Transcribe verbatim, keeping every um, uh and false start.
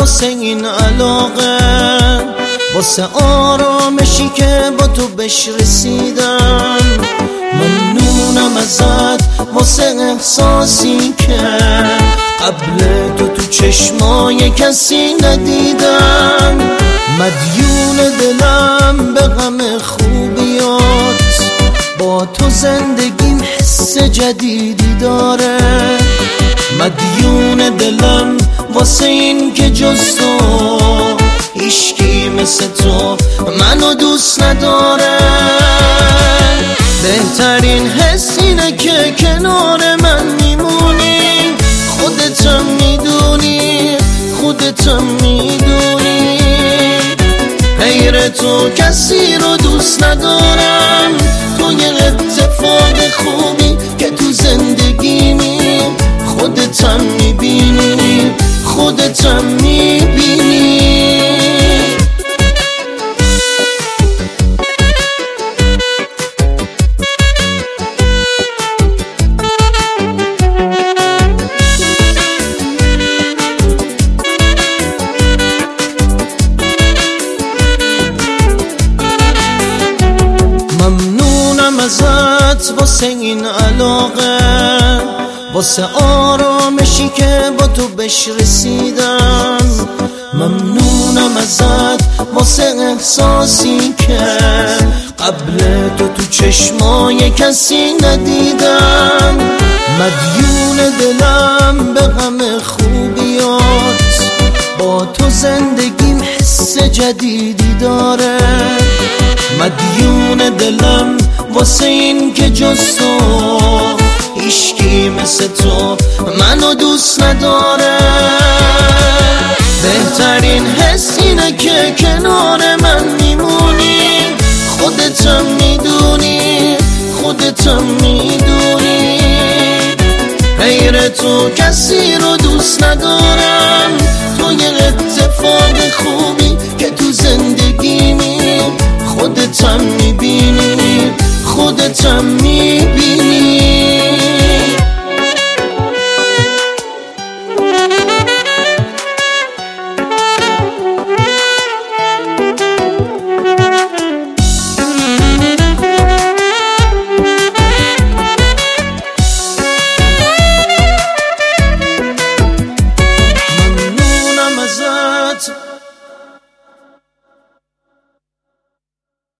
واسه این علاقه، واسه آرامشی که با تو بهش رسیدم. ممنونم ازت واسه احساسی که قبل تو تو چشمای کسی ندیدم. مدیون دلم به غم خوبیات، با تو زندگیم حس جدیدی داره. مدیون دلم واسه این که جز تو هیچکی مثل تو منو دوست نداره. بهترین حس اینه که کنار من میمونی، خودتم میدونی، خودتم میدونی. غیر تو کسی رو دوست ندارم، تو یه اتفاق خوبی که تو زندگیمی. خودتم میبینی، خودتم میبینی. ممنونم ازت واسه این علاقه، واسه آرامشی که با تو بهش رسیدم. ممنونم ازت واسه احساسی که قبل تو تو چشمای کسی ندیدم. مدیون دلم به غم خوبیات، با تو زندگیم حس جدیدی داره. مدیون دلم واسه این که جز تو هیچکی مثل تو منو دوست نداره. بهترین حس اینه که کنار من میمونی، خودتم میدونی، خودتم میدونی. غیر تو کسی رو دوست ندارم، تو یه اتفاق خوبی که تو زندگیمی. خودتم میبینی، خودتم میبینی.